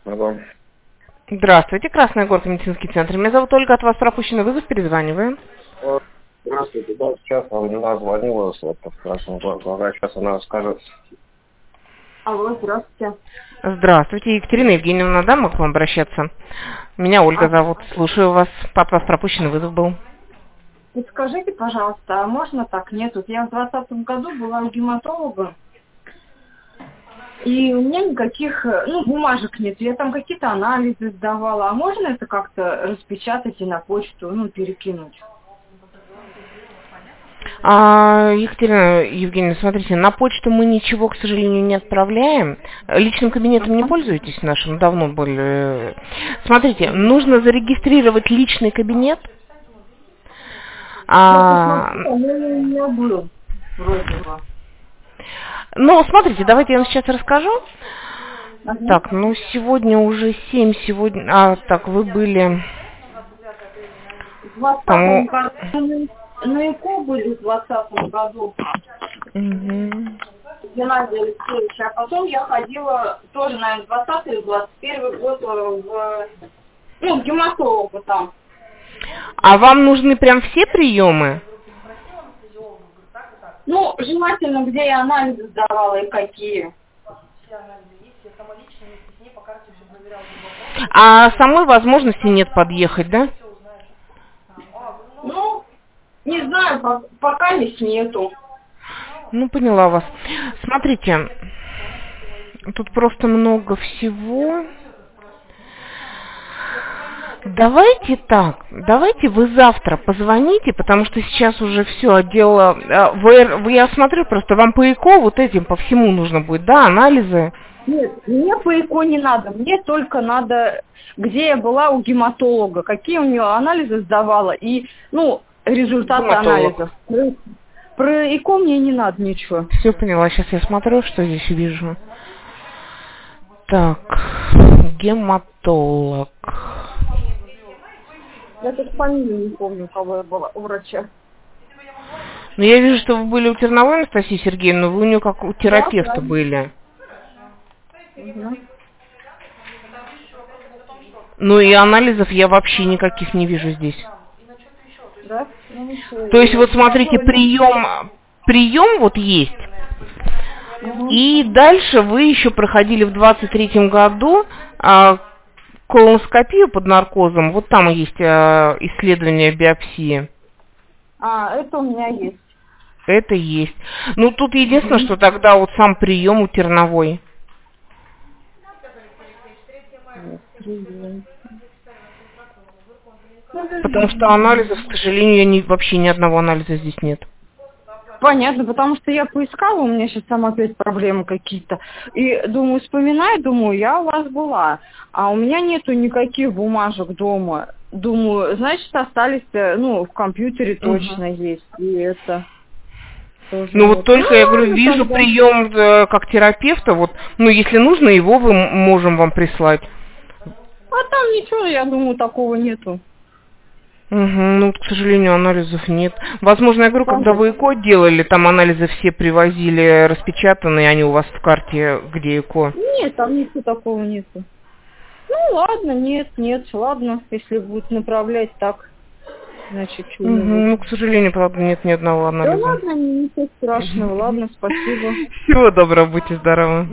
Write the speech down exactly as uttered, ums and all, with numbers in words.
Алло. Здравствуйте, Красная Горка, медицинский центр. Меня зовут Ольга, от вас пропущенный вызов, перезваниваю. Вот. Здравствуйте, да, сейчас она звонила с вот, в Красную Горку, ага, сейчас она скажет. Алло, здравствуйте. Здравствуйте, Екатерина Евгеньевна, да, могу к вам обращаться? Меня Ольга А, зовут, слушаю вас. От вас пропущенный вызов был. подскажите, пожалуйста, а можно так? Нет, вот я в двадцатом году была у гематолога, и у меня никаких, ну, бумажек нет. Я там какие-то анализы сдавала. А можно это как-то распечатать и на почту, ну, перекинуть? А, Екатерина Евгеньевна, смотрите, на почту мы ничего, к сожалению, не отправляем. Личным кабинетом не пользуетесь нашим? Давно были. Смотрите, нужно зарегистрировать личный кабинет. А... Я посмотрела, у меня был вроде бы. Ну, смотрите, давайте я вам сейчас расскажу. Ага. Так, ну сегодня уже семь, сегодня... А, так, вы были... В двадцатом году, на ЭКО были в двадцатом году. Угу. Геннадий Алексеевич, а потом я ходила тоже, наверное, в двадцатый двадцать первый год в, ну, в гематологу там. А вам нужны прям все приемы? Ну, желательно, где я анализы сдавала и какие. А самой возможности нет подъехать, да? Ну, не знаю, по- пока здесь нету. Ну, поняла вас. Смотрите, тут просто много всего. Давайте так, давайте вы завтра позвоните, потому что сейчас уже все отдел э, ВР, вы- я смотрю, просто вам по ЭКО вот этим по всему нужно будет, да, анализы. Нет, мне по ЭКО не надо, мне только надо, где я была у гематолога, какие у нее анализы сдавала и, ну, результаты Гематолог. анализов. Про, про ЭКО мне не надо ничего. Все поняла, сейчас я смотрю, что здесь вижу. Так, гематолог. Я тут фамилию не помню, у кого я была, у врача. Ну, я вижу, что вы были у Терновой Анастасии Сергеевны, вы у нее как у терапевта Да, да. были. Угу. Ну и анализов я вообще никаких не вижу здесь. Да? Ну, ничего. То есть вот смотрите, прием, прием вот есть. Угу. И дальше вы еще проходили в двадцать третьем году а, колоноскопию под наркозом. Вот там есть а, исследование биопсии. А, это у меня есть. Это есть. Ну тут единственное, что тогда вот сам прием у Терновой. Потому что анализов, к сожалению, я не, вообще ни одного анализа здесь нет. Понятно, потому что я поискала, у меня сейчас там опять проблемы какие-то. И думаю, вспоминаю, думаю, я у вас была. А у меня нету никаких бумажек дома. Думаю, значит, остались, ну, в компьютере точно угу. есть. И это... Тоже ну вот. вот только, ну, я говорю, ну, вижу тогда... прием э, как терапевта, вот, ну если нужно, его мы можем вам прислать. А там ничего, я думаю, такого нету. Угу, ну, к сожалению, анализов нет. Возможно, я говорю, когда вы ЭКО делали, там анализы все привозили распечатанные, они у вас в карте, где ЭКО. Нет, там ничего такого нету. Ну, ладно, нет, нет, ладно, если будут направлять так, значит, угу, ну, к сожалению, правда, нет ни одного анализа. Да ладно, ничего страшного, ладно, спасибо. Всего доброго, будьте здоровы.